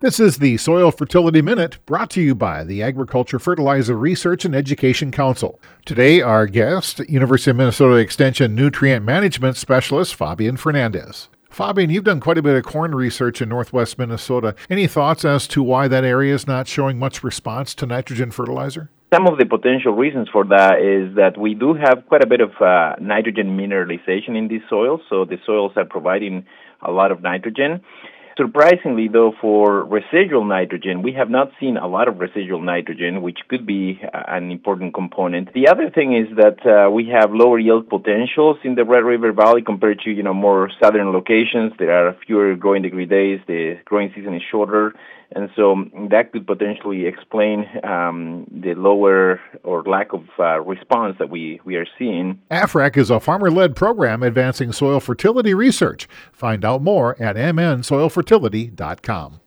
This is the Soil Fertility Minute, brought to you by the Agriculture Fertilizer Research and Education Council. Today, our guest, University of Minnesota Extension Nutrient Management Specialist, Fabian Fernandez. Fabian, you've done quite a bit of corn research in northwest Minnesota. Any thoughts as to why that area is not showing much response to nitrogen fertilizer? Some of the potential reasons for that is that we do have quite a bit of nitrogen mineralization in these soils, so the soils are providing a lot of nitrogen. Surprisingly, though, for residual nitrogen, we have not seen a lot of residual nitrogen, which could be an important component. The other thing is that we have lower yield potentials in the Red River Valley compared to, more southern locations. There are fewer growing degree days. The growing season is shorter. And so that could potentially explain the lower or lack of response that we are seeing. AFREC is a farmer-led program advancing soil fertility research. Find out more at mnsoilfertility.com.